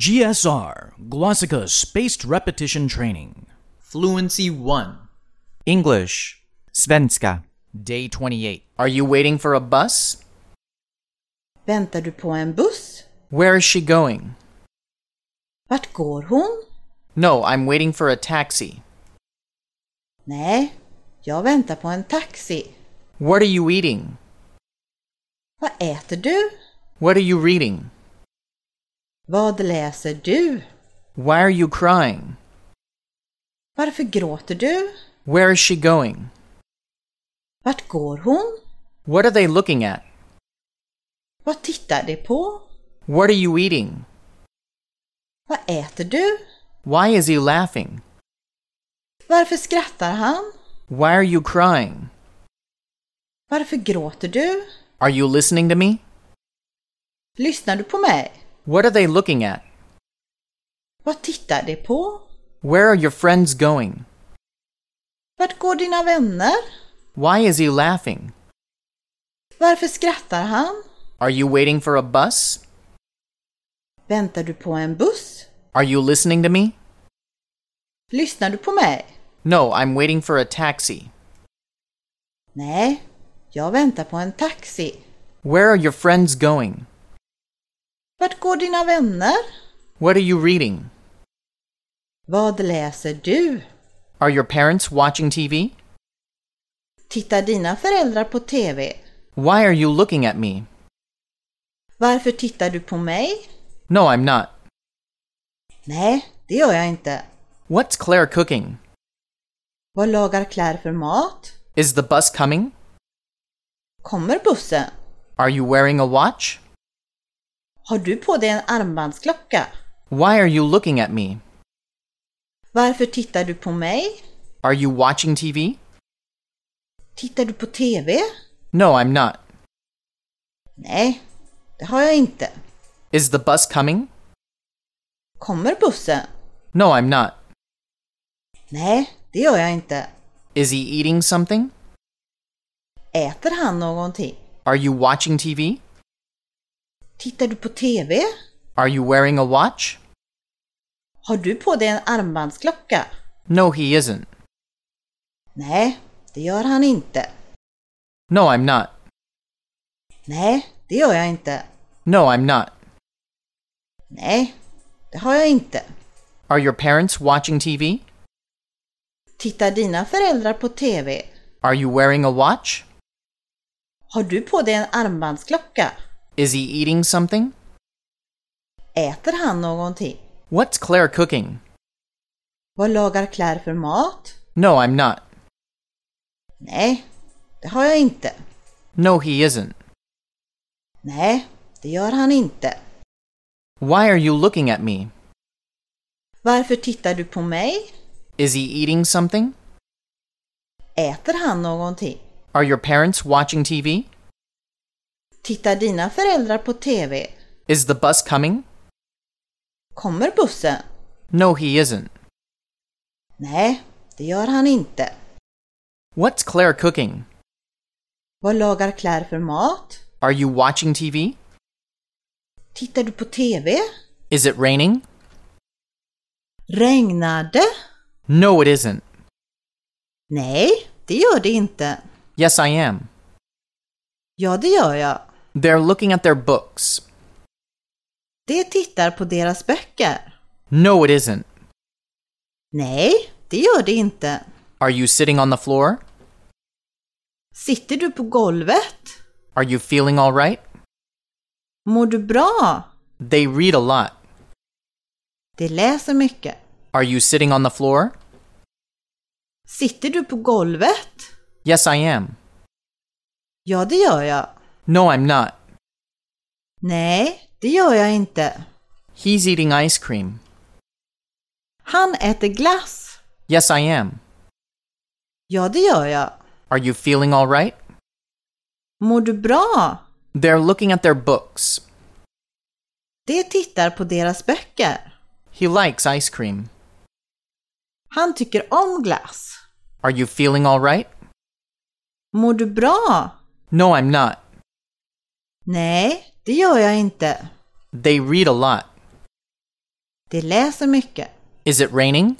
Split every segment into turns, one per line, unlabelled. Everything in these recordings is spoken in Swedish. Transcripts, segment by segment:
GSR, Glossika Spaced Repetition Training.
Fluency 1.
English. Svenska.
Day 28.
Are you waiting for a bus?
Väntar du på en buss?
Where is she going?
Vart går hon?
No, I'm waiting for a taxi.
Nej, jag väntar på en taxi.
What are you eating?
Vad äter du?
What are you reading?
Vad läser du?
Why are you crying?
Varför gråter du?
Where is she going?
Vart går hon?
What are they looking at?
Vad tittar de på?
What are you eating?
Vad äter du?
Why is he laughing?
Varför skrattar han?
Why are you crying?
Varför gråter du?
Are you listening to me?
Lyssnar du på mig?
What are they looking at?
Vad tittar de på?
Where are your friends going?
Vart går dina vänner?
Why is he laughing?
Varför skrattar han?
Are you waiting for a bus?
Väntar du på en buss?
Are you listening to me?
Lyssnar du på mig?
No, I'm waiting for a taxi.
Nej, jag väntar på en taxi.
Where are your friends going?
Vart går dina vänner?
What are you reading?
Vad läser du?
Are your parents watching TV?
Tittar dina föräldrar på TV?
Why are you looking at me?
Varför tittar du på mig?
No, I'm not.
Nej, det gör jag inte.
What's Claire cooking?
Vad lagar Claire för mat?
Is the bus coming?
Kommer bussen?
Are you wearing a watch?
Har du på dig en armbandsklocka?
Why are you looking at me?
Varför tittar du på mig?
Are you watching TV?
Tittar du på TV?
No, I'm not.
Nej, det har jag inte.
Is the bus coming?
Kommer bussen?
No, I'm not.
Nej, det gör jag inte.
Is he eating something?
Äter han någonting?
Are you watching TV?
Tittar du på TV?
Are you wearing a watch?
Har du på dig en armbandsklocka?
No, he isn't.
Nej, det gör han inte.
No, I'm not.
Nej, det gör jag inte.
No, I'm not.
Nej, det har jag inte.
Are your parents watching TV?
Tittar dina föräldrar på TV?
Are you wearing a watch?
Har du på dig en armbandsklocka?
Is he eating something?
Äter han någonting?
What's Claire cooking?
Vad lagar Claire för mat?
No, I'm not.
Nej, det har jag inte.
No, he isn't.
Nej, det gör han inte.
Why are you looking at me?
Varför tittar du på mig?
Is he eating something?
Äter han någonting?
Are your parents watching TV?
Tittar dina föräldrar på TV?
Is the bus coming?
Kommer bussen?
No, he isn't.
Nej, det gör han inte.
What's Claire cooking?
Vad lagar Claire för mat?
Are you watching TV?
Tittar du på TV?
Is it raining?
Regnade?
No, it isn't.
Nej, det gör det inte.
Yes, I am.
Ja, det gör jag.
They're looking at their books.
Det tittar på deras böcker.
No, it isn't.
Nej, det gör det inte.
Are you sitting on the floor?
Sitter du på golvet?
Are you feeling all right?
Mår du bra?
They read a lot.
De läser mycket.
Are you sitting on the floor?
Sitter du på golvet?
Yes, I am.
Ja, det gör jag.
No, I'm not.
Nej, det gör jag inte.
He's eating ice cream.
Han äter glass.
Yes, I am.
Ja, det gör jag.
Are you feeling all right?
Mår du bra?
They're looking at their books.
De tittar på deras böcker.
He likes ice cream.
Han tycker om glass.
Are you feeling all right?
Mår du bra?
No, I'm not.
Nej, det gör jag inte.
They read a lot.
De läser mycket.
Is it raining?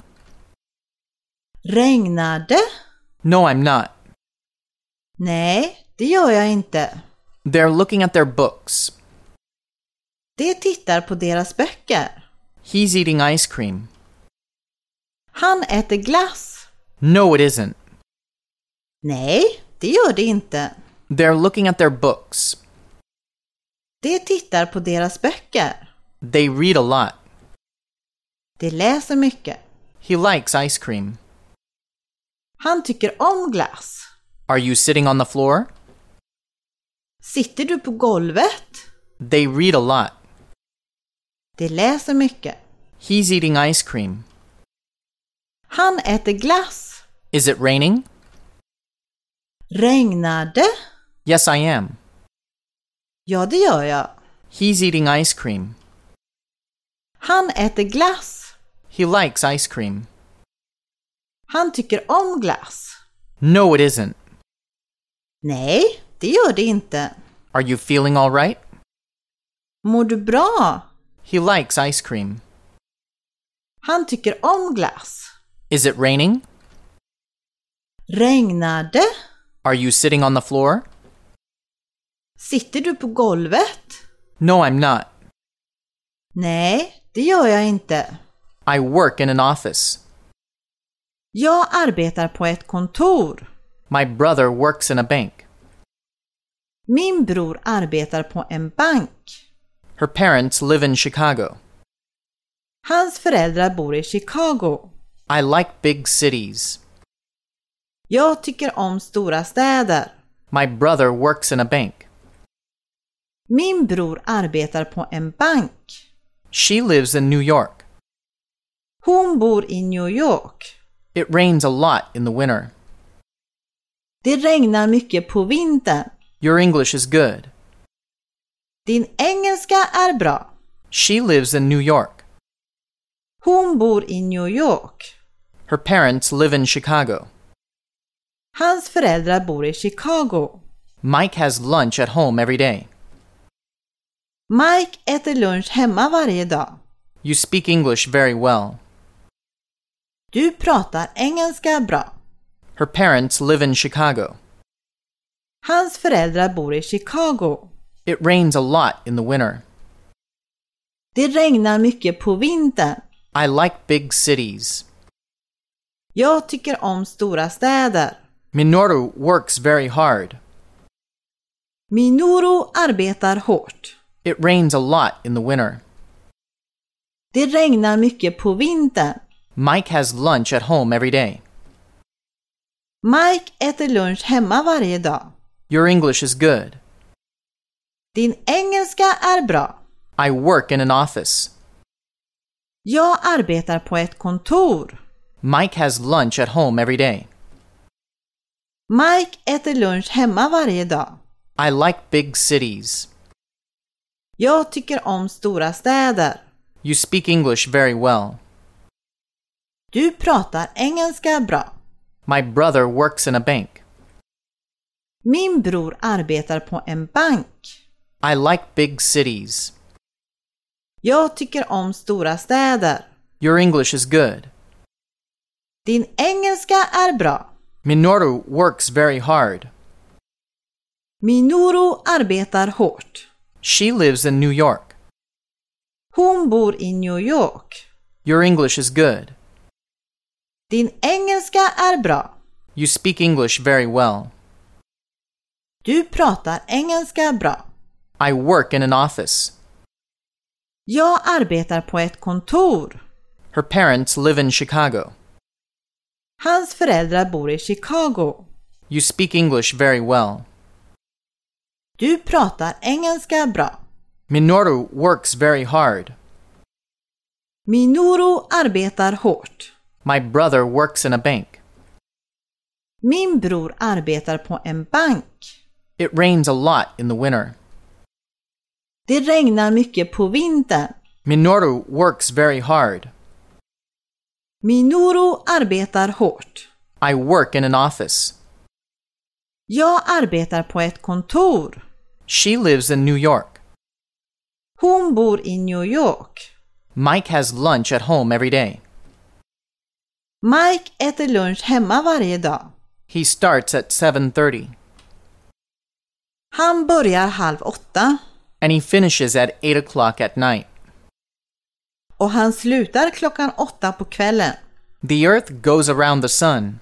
Regnar det?
No, I'm not.
Nej, det gör jag inte.
They're looking at their books.
De tittar på deras böcker.
He's eating ice cream.
Han äter glass.
No, it isn't.
Nej, det gör det inte.
They're looking at their books.
De tittar på deras böcker.
They read a lot.
De läser mycket.
He likes ice cream.
Han tycker om glass.
Are you sitting on the floor?
Sitter du på golvet?
They read a lot.
De läser mycket.
He's eating ice cream.
Han äter glass.
Is it raining?
Regnar det?
Yes, I am.
Ja, det gör jag.
He's eating ice cream.
Han äter glass.
He likes ice cream.
Han tycker om glass.
No, it isn't.
Nej, det gör det inte.
Are you feeling all right?
Mår du bra?
He likes ice cream.
Han tycker om glass.
Is it raining?
Regnar det?
Are you sitting on the floor?
Sitter du på golvet?
No, I'm not.
Nej, det gör jag inte.
I work in an office.
Jag arbetar på ett kontor.
My brother works in a bank.
Min bror arbetar på en bank.
Her parents live in Chicago.
Hans föräldrar bor i Chicago.
I like big cities.
Jag tycker om stora städer.
My brother works in a bank.
Min bror arbetar på en bank.
She lives in New York.
Hon bor i New York.
It rains a lot in the winter.
Det regnar mycket på vintern.
Your English is good.
Din engelska är bra.
She lives in New York.
Hon bor i New York.
Her parents live in Chicago.
Hans föräldrar bor i Chicago.
Mike has lunch at home every day.
Mike äter lunch hemma varje dag.
You speak English very well.
Du pratar engelska bra.
Her parents live in Chicago.
Hans föräldrar bor i Chicago.
It rains a lot in the winter.
Det regnar mycket på vintern.
I like big cities.
Jag tycker om stora städer.
Minoru works very hard.
Minoru arbetar hårt.
It rains a lot in the winter.
Det regnar mycket på vintern.
Mike has lunch at home every day.
Mike äter lunch hemma varje dag.
Your English is good.
Din engelska är bra.
I work in an office.
Jag arbetar på ett kontor.
Mike has lunch at home every day.
Mike äter lunch hemma varje dag.
I like big cities.
Jag tycker om stora städer.
You speak English very well.
Du pratar engelska bra.
My brother works in a bank.
Min bror arbetar på en bank.
I like big cities.
Jag tycker om stora städer.
Your English is good.
Din engelska är bra.
Minoru works very hard.
Minoru arbetar hårt.
She lives in New York.
Hon bor i New York.
Your English is good.
Din engelska är bra.
You speak English very well.
Du pratar engelska bra.
I work in an office.
Jag arbetar på ett kontor.
Her parents live in Chicago.
Hans föräldrar bor i Chicago.
You speak English very well.
Du pratar engelska bra.
Minoru works very hard.
Minoru arbetar hårt.
My brother works in a bank.
Min bror arbetar på en bank.
It rains a lot in the winter.
Det regnar mycket på vintern.
Minoru works very hard.
Minoru arbetar hårt.
I work in an office.
Jag arbetar på ett kontor.
She lives in New York.
Hon bor i New York.
Mike has lunch at home every day.
Mike äter lunch hemma varje dag.
He starts at 7:30.
Han börjar 7:30
And he finishes at 8 o'clock at night.
och han slutar 8 på kvällen.
The earth goes around the sun.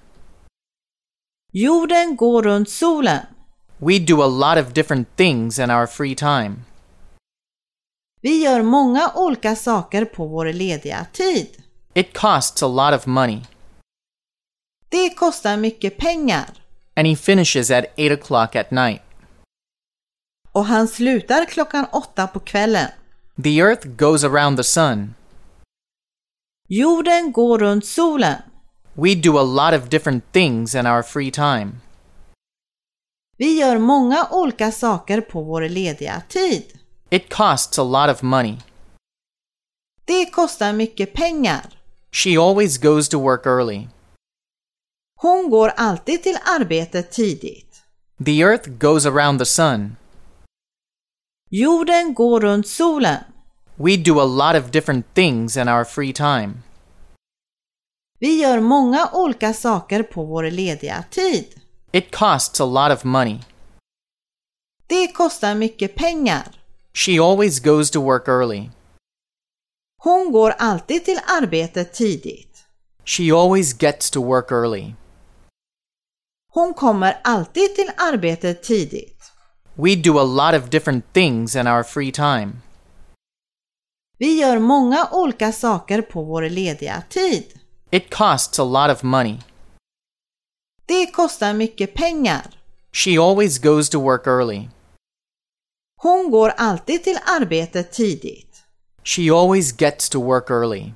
Jorden går runt solen.
We do a lot of different things in our free time.
Vi gör många olika saker på vår lediga tid.
It costs a lot of money.
Det kostar mycket pengar.
And he finishes at 8 o'clock at night.
Och han slutar 8 på kvällen.
The earth goes around the sun.
Jorden går runt solen.
We do a lot of different things in our free time.
Vi gör många olika saker på vår lediga tid.
It costs a lot of money.
Det kostar mycket pengar.
She always goes to work early.
Hon går alltid till arbetet tidigt.
The earth goes around the sun.
Jorden går runt solen.
We do a lot of different things in our free time.
Vi gör många olika saker på vår lediga tid.
It costs a lot of money.
Det kostar mycket pengar.
She always goes to work early.
Hon går alltid till arbetet tidigt.
She always gets to work early.
Hon kommer alltid till arbetet tidigt.
We do a lot of different things in our free time.
Vi gör många olika saker på vår lediga tid.
It costs a lot of money.
Det kostar mycket pengar.
She always goes to work early.
Hon går alltid till arbetet tidigt.
She always gets to work early.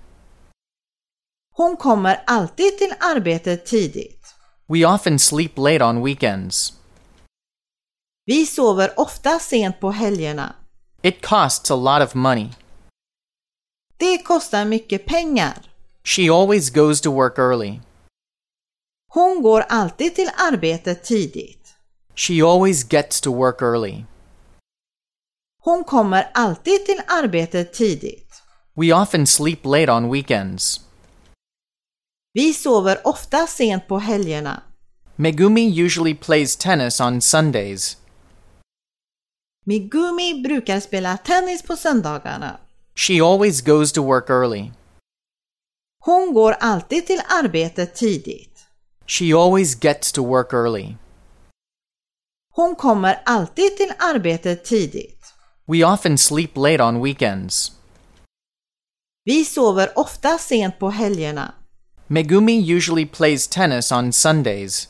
Hon kommer alltid till arbetet tidigt.
We often sleep late on weekends.
Vi sover ofta sent på helgerna.
It costs a lot of money.
Det kostar mycket pengar.
She always goes to work early.
Hon går alltid till arbetet tidigt.
She always gets to work early.
Hon kommer alltid till arbetet tidigt.
We often sleep late on weekends.
Vi sover ofta sent på helgerna.
Megumi usually plays tennis on Sundays.
Megumi brukar spela tennis på söndagarna.
She always goes to work early.
Hon går alltid till arbetet tidigt.
She always gets to work early.
Hon kommer alltid till arbetet tidigt.
We often sleep late on weekends.
Vi sover ofta sent på helgerna.
Megumi usually plays tennis on Sundays.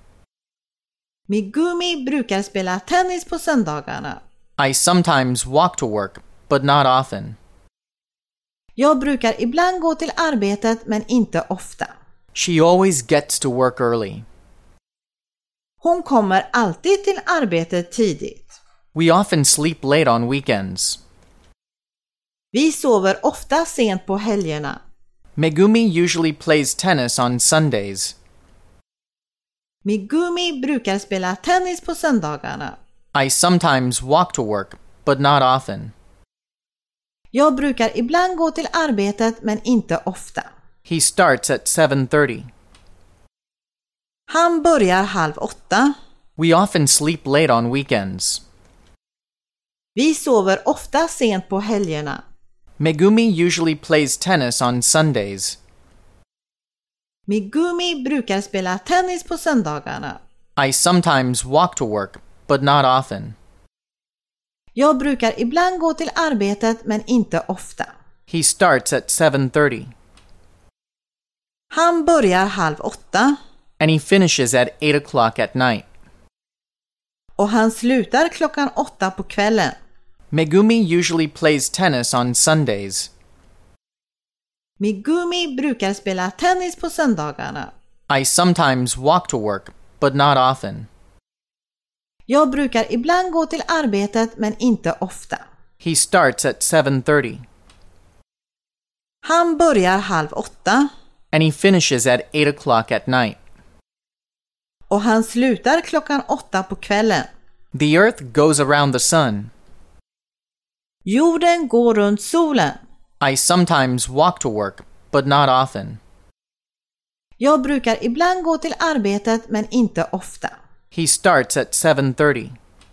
Megumi brukar spela tennis på söndagarna.
I sometimes walk to work, but not often.
Jag brukar ibland gå till arbetet men inte ofta.
She always gets to work early.
Hon kommer alltid till arbetet tidigt.
We often sleep late on weekends.
Vi sover ofta sent på helgerna.
Megumi usually plays tennis on Sundays.
Megumi brukar spela tennis på söndagarna.
I sometimes walk to work, but not often.
Jag brukar ibland gå till arbetet men inte ofta.
He starts at 7:30.
Han börjar 7:30.
We often sleep late on weekends.
Vi sover ofta sent på helgerna.
Megumi usually plays tennis on Sundays.
Megumi brukar spela tennis på söndagarna.
I sometimes walk to work, but not often.
Jag brukar ibland gå till arbetet men inte ofta.
He starts at 7:30.
Han börjar 7:30.
And he finishes at 8 o'clock at night.
Och han slutar 8 på kvällen.
Megumi usually plays tennis on Sundays.
Megumi brukar spela tennis på söndagarna.
I sometimes walk to work, but not often.
Jag brukar ibland gå till arbetet men inte ofta.
He starts at 7:30.
Han börjar 7:30.
And he finishes at 8 o'clock at night.
Och han slutar 8 på kvällen.
The earth goes around the sun.
Jorden går runt solen.
I sometimes walk to work, but not often.
Jag brukar ibland gå till arbetet men inte ofta.
He starts at 7:30.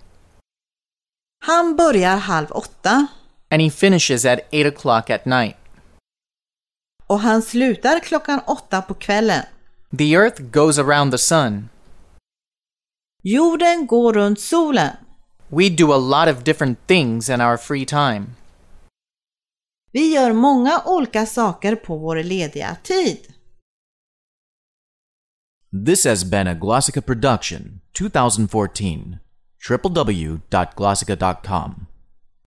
Han börjar 7:30
And he finishes at 8 o'clock at night.
och han slutar 8 på kvällen.
The earth goes around the sun.
Jorden går runt solen.
We do a lot of different things in our free time.
Vi gör många olika saker på vår lediga tid.
This has been a Glossica production, 2014. www.glossica.com